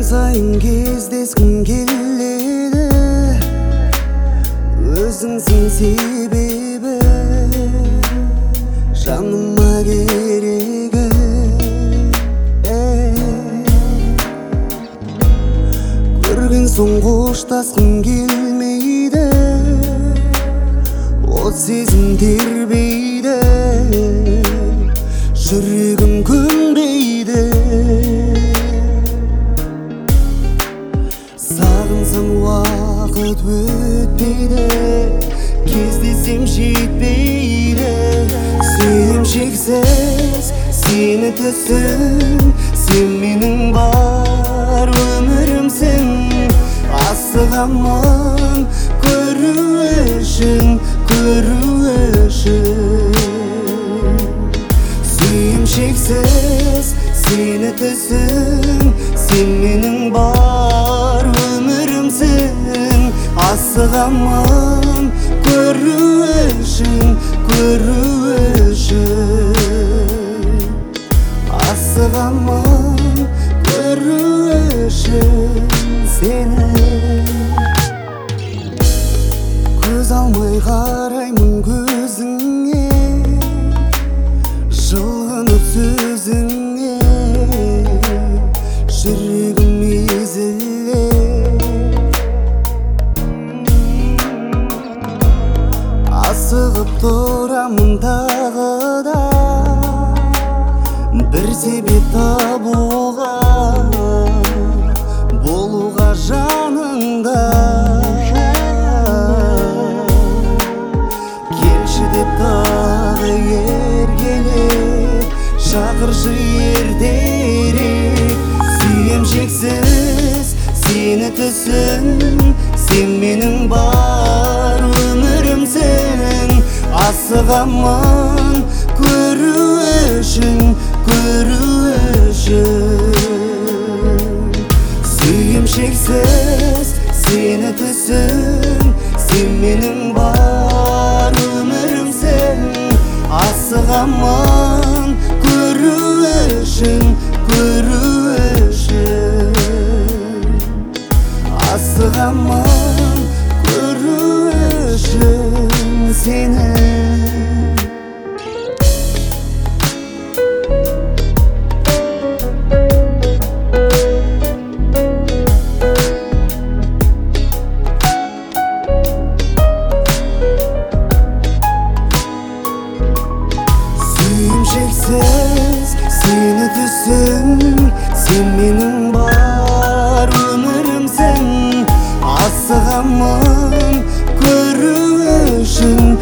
сайын кездескім келеді, өзіңсің себебі, жаныма керегі. Көрген соң қоштасқым келмейді, от сезім тербейді, жүрегім көнбейді. Сағынсам уақыт өтпейді, кездесем жетпейді. Сүйем шексіз сені түсін, сен менің бар өмірімсің. Асығамын көру үшін, көру үшін. Сүйем шексіз сені түсін, сен менің бар өмірімсің. Асығамын көру үшін, көру үшін. Асығамын көру үшін сені. Көз алмай қараймын көзіңе, жылынып сөзіңе, жүрегім езіле. Асығып тұрамын тағы да, бір себеп табуға, болуға жаныңда. Келші деп тағы еркелеп, шақыршы ертерек. Сүйем шексіз сені түсін, сен менің бар өмірімсің. Асығамын көру үшін, көру үшін. Сүйем шексіз сені түсін, сен менің бар өмірімсің. Асығамын көру үшін, көру үшін. Асығамын көру үшін сені. Сүйем шексіз сені түсін, сен менің бар өмірімсің. Асығамын көру үшін,